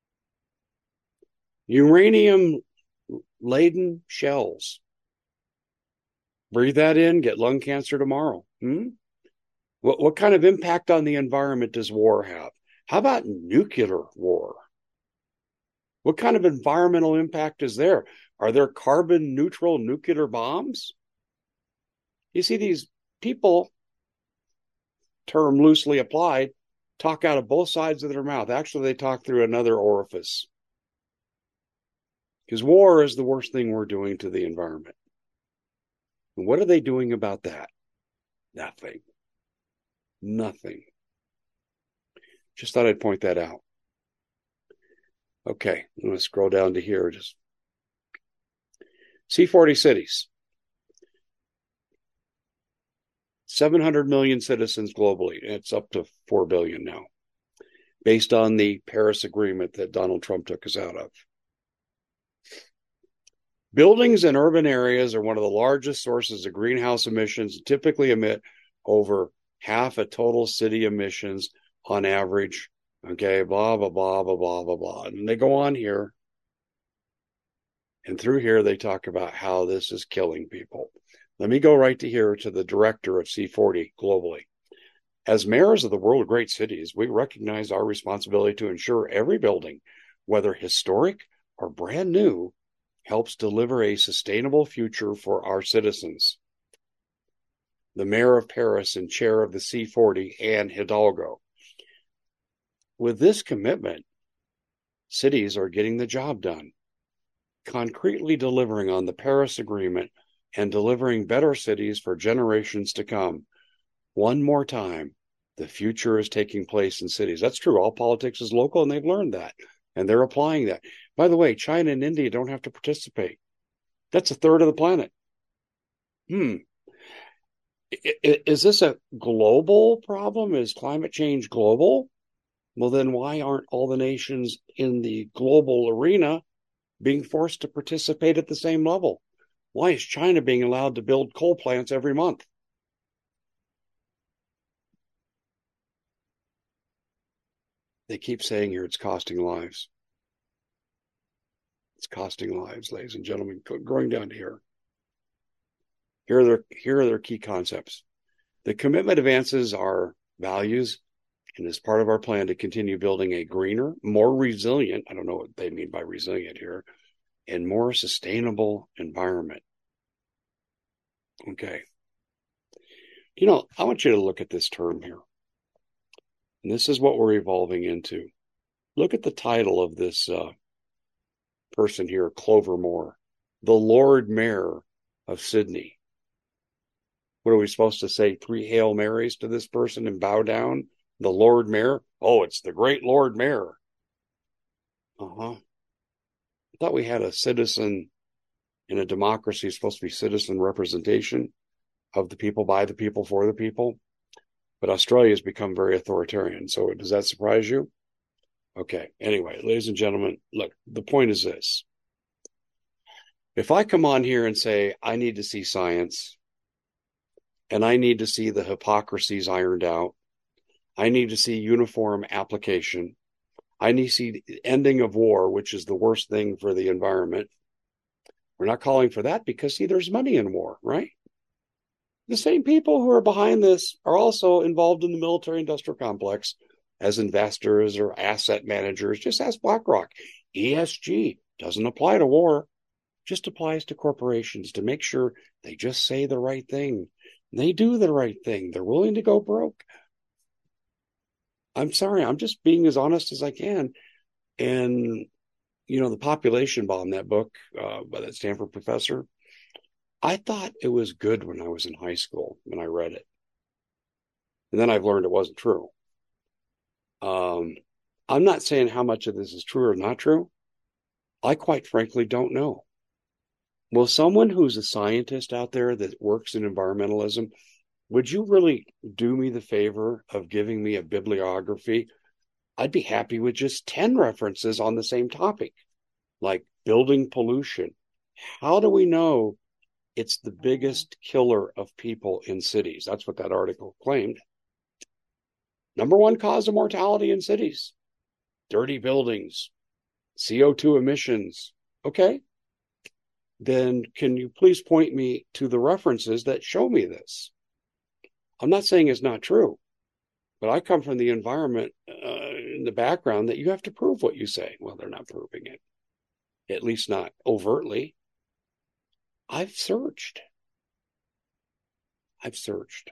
Uranium-laden shells. Breathe that in, get lung cancer tomorrow. Hmm? What, what kind of impact on the environment does war have? How about nuclear war? What kind of environmental impact is there? Are there carbon neutral nuclear bombs? You see, these people, term loosely applied, talk out of both sides of their mouth. Actually, they talk through another orifice. Because war is the worst thing we're doing to the environment. And what are they doing about that? Nothing. Nothing. Just thought I'd point that out. Okay, I'm going to scroll down to here. Just C forty cities. seven hundred million citizens globally. It's up to four billion now, based on the Paris Agreement that Donald Trump took us out of. Buildings in urban areas are one of the largest sources of greenhouse emissions, typically emit over half of total city emissions on average. Okay, blah, blah, blah, blah, blah, blah, blah. And they go on here. And through here, they talk about how this is killing people. Let me go right to here to the director of C forty globally. As mayors of the world of great cities, we recognize our responsibility to ensure every building, whether historic or brand new, helps deliver a sustainable future for our citizens. The mayor of Paris and chair of the C forty, Anne Hidalgo. With this commitment, cities are getting the job done, concretely delivering on the Paris Agreement and delivering better cities for generations to come. One more time, the future is taking place in cities. That's true. All politics is local, and they've learned that, and they're applying that. By the way, China and India don't have to participate. That's a third of the planet. Hmm. Is this a global problem? Is climate change global? Well, then why aren't all the nations in the global arena being forced to participate at the same level? Why is China being allowed to build coal plants every month? They keep saying here it's costing lives. It's costing lives, ladies and gentlemen. Going down to here. Here are their, here are their key concepts. The commitment advances our values and is part of our plan to continue building a greener, more resilient, I don't know what they mean by resilient here, and more sustainable environment. Okay. You know, I want you to look at this term here. And this is what we're evolving into. Look at the title of this uh, person here, Clover Moore, the Lord Mayor of Sydney. What are we supposed to say? Three Hail Marys to this person and bow down? The Lord Mayor? Oh, it's the great Lord Mayor. Uh-huh. I thought we had a citizen in a democracy, supposed to be citizen representation of the people, by the people, for the people. But Australia has become very authoritarian. So does that surprise you? Okay. Anyway, ladies and gentlemen, look, the point is this. If I come on here and say, I need to see science, and I need to see the hypocrisies ironed out, I need to see uniform application, I need to see the ending of war, which is the worst thing for the environment. We're not calling for that because, see, there's money in war, right? The same people who are behind this are also involved in the military-industrial complex as investors or asset managers. Just ask BlackRock. E S G doesn't apply to war, just applies to corporations to make sure they just say the right thing. They do the right thing. They're willing to go broke. I'm sorry, I'm just being as honest as I can. And, you know, the population bomb, that book uh, by that Stanford professor, I thought it was good when I was in high school when I read it. And then I've learned it wasn't true. Um, I'm not saying how much of this is true or not true. I quite frankly don't know. Will someone who's a scientist out there that works in environmentalism, would you really do me the favor of giving me a bibliography? I'd be happy with just ten references on the same topic, like building pollution. How do we know it's the biggest killer of people in cities? That's what that article claimed. Number one cause of mortality in cities, dirty buildings, C O two emissions. Okay. Then can you please point me to the references that show me this? I'm not saying it's not true, but I come from the environment uh, in the background that you have to prove what you say. Well, they're not proving it, at least not overtly. I've searched. I've searched.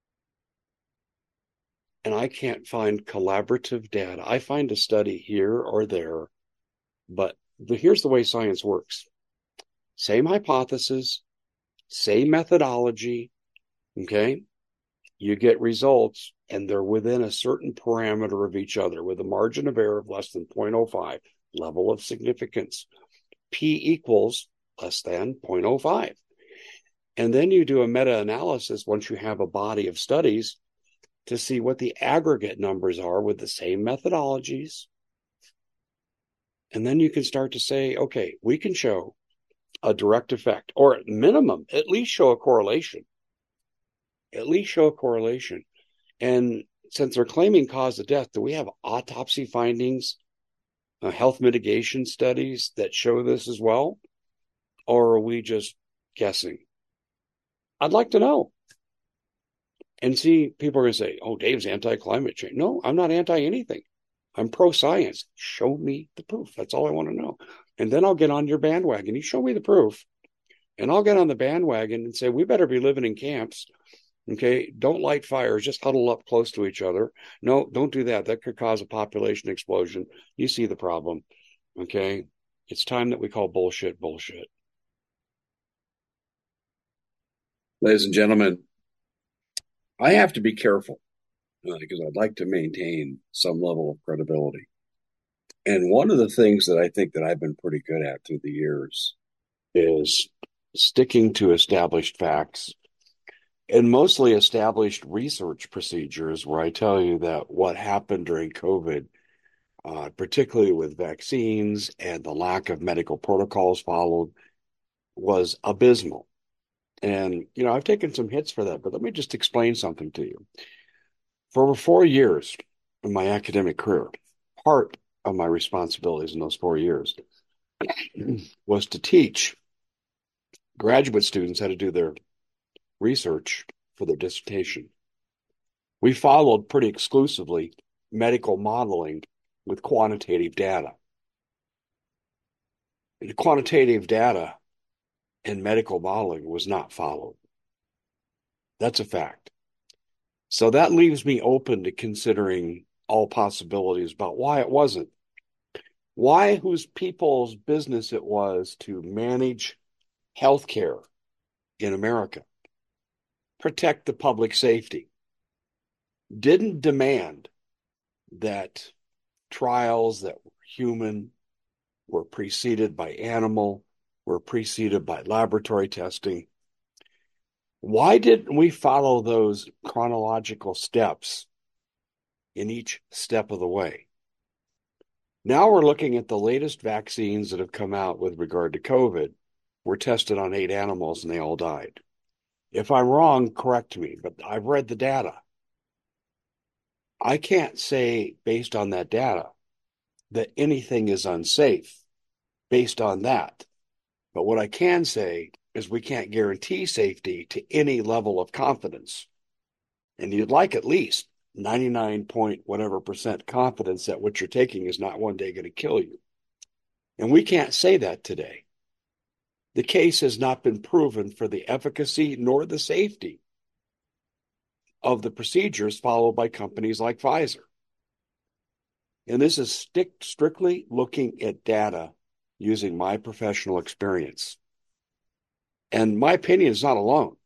And I can't find collaborative data. I find a study here or there, but the, here's the way science works. Same hypothesis, same methodology, okay? You get results, and they're within a certain parameter of each other with a margin of error of less than zero point zero five, level of significance. P equals less than zero point zero five. And then you do a meta-analysis once you have a body of studies to see what the aggregate numbers are with the same methodologies. And then you can start to say, okay, we can show a direct effect, or at minimum, at least show a correlation. At least show a correlation. And since they're claiming cause of death, do we have autopsy findings, uh, health mitigation studies that show this as well? Or are we just guessing? I'd like to know. And see, people are going to say, oh, Dave's anti-climate change. No, I'm not anti-anything. I'm pro-science. Show me the proof. That's all I want to know. And then I'll get on your bandwagon. You show me the proof, and I'll get on the bandwagon and say, we better be living in camps. Okay, don't light fires. Just huddle up close to each other. No, don't do that. That could cause a population explosion. You see the problem. Okay. It's time that we call bullshit bullshit. Ladies and gentlemen, I have to be careful uh, because I'd like to maintain some level of credibility. And one of the things that I think that I've been pretty good at through the years Is sticking to established facts and mostly established research procedures, where I tell you that what happened during COVID, uh, particularly with vaccines and the lack of medical protocols followed, was abysmal. And, you know, I've taken some hits for that, but let me just explain something to you. For over four years in my academic career, part of my responsibilities in those four years was to teach graduate students how to do their research for their dissertation. We followed pretty exclusively medical modeling with quantitative data. And quantitative data and medical modeling was not followed. That's a fact. So that leaves me open to considering all possibilities about why it wasn't. Why whose people's business it was to manage healthcare in America, protect the public safety, didn't demand that trials that were human were preceded by animal, were preceded by laboratory testing. Why didn't we follow those chronological steps in each step of the way? Now we're looking at the latest vaccines that have come out with regard to COVID. Were tested on eight animals and they all died. If I'm wrong, correct me, but I've read the data. I can't say based on that data that anything is unsafe based on that. But what I can say is we can't guarantee safety to any level of confidence. And you'd like at least ninety-nine point whatever percent confidence that what you're taking is not one day going to kill you. And we can't say that today. The case has not been proven for the efficacy nor the safety of the procedures followed by companies like Pfizer. And this is stick, strictly looking at data using my professional experience. And my opinion is not alone.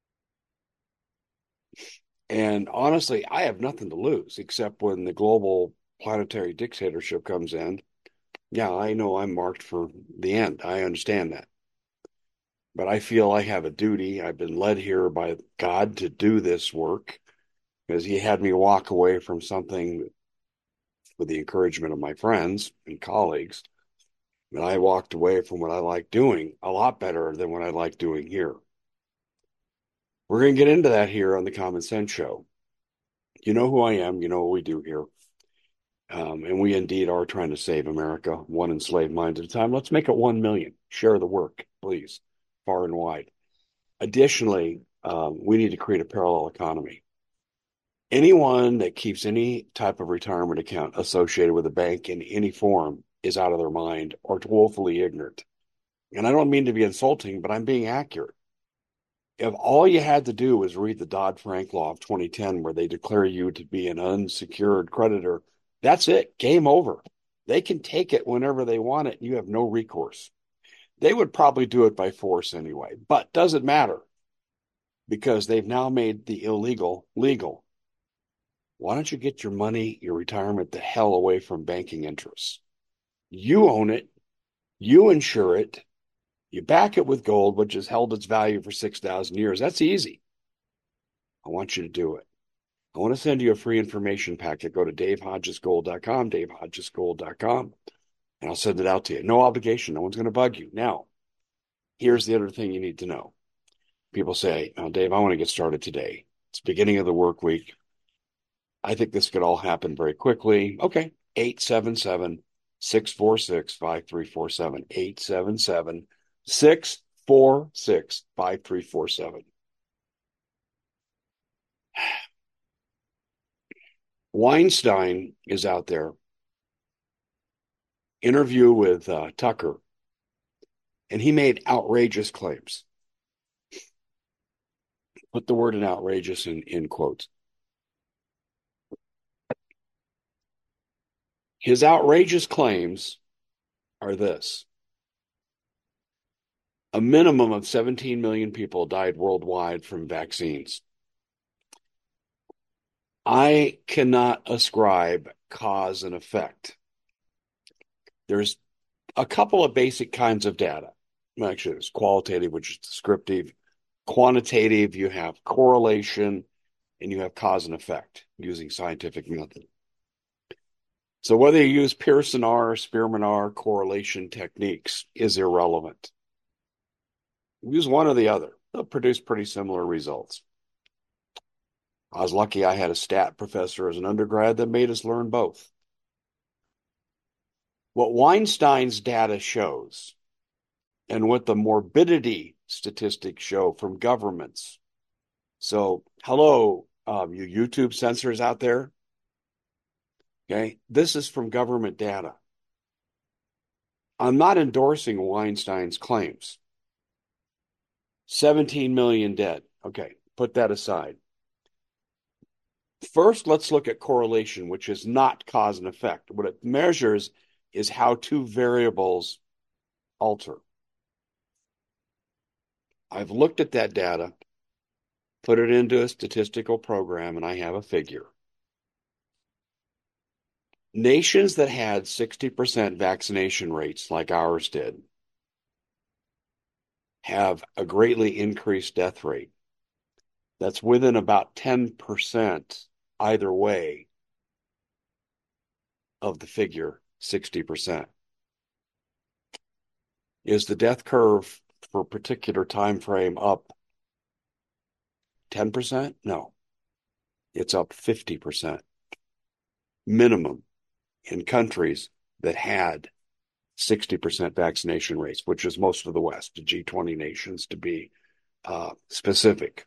And honestly, I have nothing to lose except when the global planetary dictatorship comes in. Yeah, I know I'm marked for the end. I understand that. But I feel I have a duty. I've been led here by God to do this work because he had me walk away from something with the encouragement of my friends and colleagues. And I walked away from what I like doing a lot better than what I like doing here. We're going to get into that here on the Common Sense Show. You know who I am. You know what we do here. Um, and we indeed are trying to save America, one enslaved mind at a time. Let's make it one million. Share the work, please, far and wide. Additionally, um, we need to create a parallel economy. Anyone that keeps any type of retirement account associated with a bank in any form is out of their mind or woefully ignorant. And I don't mean to be insulting, but I'm being accurate. If all you had to do was read the Dodd-Frank law of twenty ten, where they declare you to be an unsecured creditor, that's it. Game over. They can take it whenever they want it, and you have no recourse. They would probably do it by force anyway, but doesn't matter because they've now made the illegal legal. Why don't you get your money, your retirement, the hell away from banking interests? You own it. You insure it. You back it with gold, which has held its value for six thousand years. That's easy. I want you to do it. I want to send you a free information packet. Go to dave hodges gold dot com, dave hodges gold dot com, and I'll send it out to you. No obligation. No one's going to bug you. Now, here's the other thing you need to know. People say, oh, Dave, I want to get started today. It's the beginning of the work week. I think this could all happen very quickly. Okay, eight seven seven, six four six, five three four seven, eight seven seven, six four six, five three four seven. Weinstein is out there. Interview with uh, Tucker, and he made outrageous claims. Put the word in outrageous in, in quotes. His outrageous claims are this. A minimum of seventeen million people died worldwide from vaccines. I cannot ascribe cause and effect. There's a couple of basic kinds of data. Actually, there's qualitative, which is descriptive. Quantitative, you have correlation, and you have cause and effect using scientific method. So whether you use Pearson-R, Spearman-R correlation techniques is irrelevant. Use one or the other. They'll produce pretty similar results. I was lucky I had a stat professor as an undergrad that made us learn both. What Weinstein's data shows and what the morbidity statistics show from governments. So, hello, um, you YouTube censors out there. Okay, this is from government data. I'm not endorsing Weinstein's claims. seventeen million dead. Okay, put that aside. First, let's look at correlation, which is not cause and effect. What it measures is how two variables alter. I've looked at that data, put it into a statistical program, and I have a figure. Nations that had sixty percent vaccination rates like ours did have a greatly increased death rate. That's within about ten percent either way of the figure sixty percent. Is the death curve for a particular time frame up ten percent? No. It's up fifty percent minimum in countries that had sixty percent vaccination rates, which is most of the West, the G twenty nations to be uh, specific.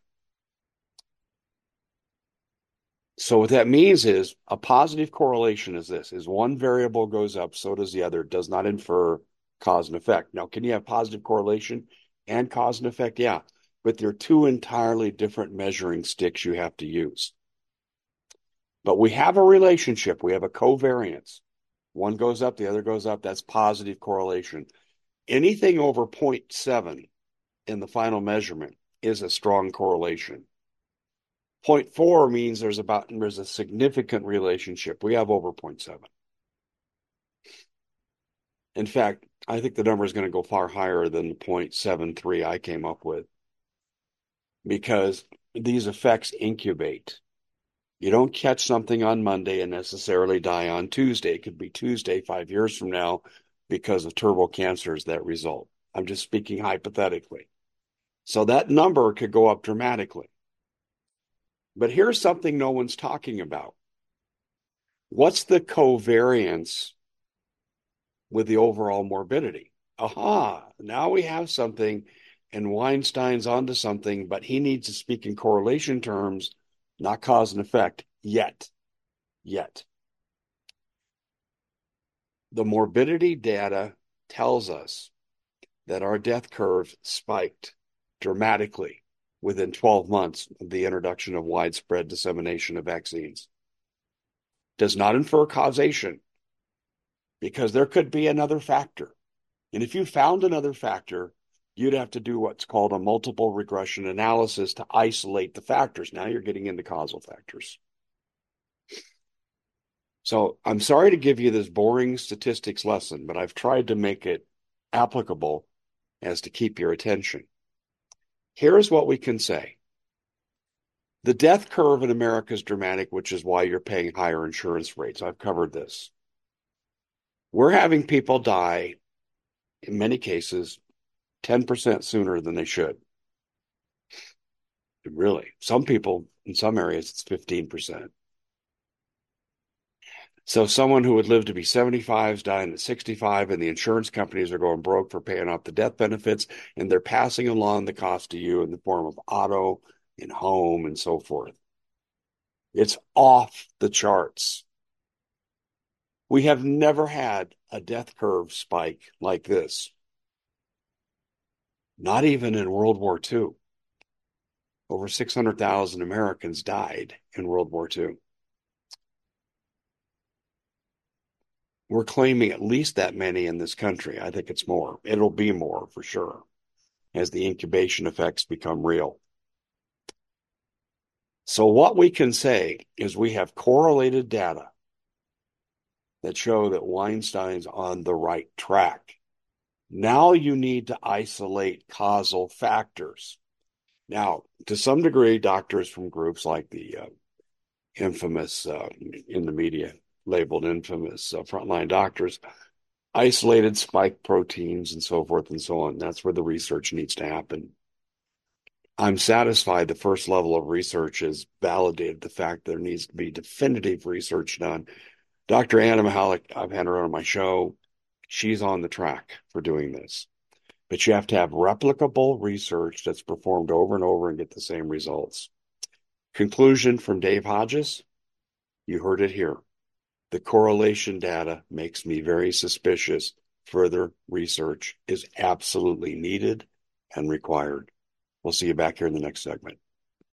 So what that means is a positive correlation is this, is one variable goes up, so does the other. It does not infer cause and effect. Now, can you have positive correlation and cause and effect? Yeah, but they're two entirely different measuring sticks you have to use. But we have a relationship. We have a covariance. One goes up, the other goes up. That's positive correlation. Anything over zero point seven in the final measurement is a strong correlation. zero point four means there's about there's a significant relationship. We have over zero point seven. In fact, I think the number is going to go far higher than the zero point seven three I came up with, because these effects incubate. You don't catch something on Monday and necessarily die on Tuesday. It could be Tuesday five years from now because of turbo cancers that result. I'm just speaking hypothetically. So that number could go up dramatically. But here's something no one's talking about. What's the covariance with the overall morbidity? Aha, now we have something, and Weinstein's onto something, but he needs to speak in correlation terms, not cause and effect, yet. Yet. The morbidity data tells us that our death curve spiked dramatically within twelve months of the introduction of widespread dissemination of vaccines. Does not infer causation, because there could be another factor. And if you found another factor, you'd have to do what's called a multiple regression analysis to isolate the factors. Now you're getting into causal factors. So I'm sorry to give you this boring statistics lesson, but I've tried to make it applicable as to keep your attention. Here's what we can say. The death curve in America is dramatic, which is why you're paying higher insurance rates. I've covered this. We're having people die, in many cases, ten percent sooner than they should. Really. Some people, in some areas, it's fifteen percent. So someone who would live to be seventy-five is dying at sixty-five, and the insurance companies are going broke for paying off the death benefits, and they're passing along the cost to you in the form of auto and home and so forth. It's off the charts. We have never had a death curve spike like this. Not even in World War Two. Over six hundred thousand Americans died in World War Two. We're claiming at least that many in this country. I think it's more. It'll be more for sure as the incubation effects become real. So what we can say is we have correlated data that show that Weinstein's on the right track. Now you need to isolate causal factors. Now, to some degree, doctors from groups like the uh, infamous, uh, in the media, labeled infamous uh, frontline doctors, isolated spike proteins and so forth and so on. That's where the research needs to happen. I'm satisfied the first level of research has validated the fact that there needs to be definitive research done. Doctor Anna Mihalik, I've had her on my show. She's on the track for doing this. But you have to have replicable research that's performed over and over and get the same results. Conclusion from Dave Hodges, you heard it here. The correlation data makes me very suspicious. Further research is absolutely needed and required. We'll see you back here in the next segment.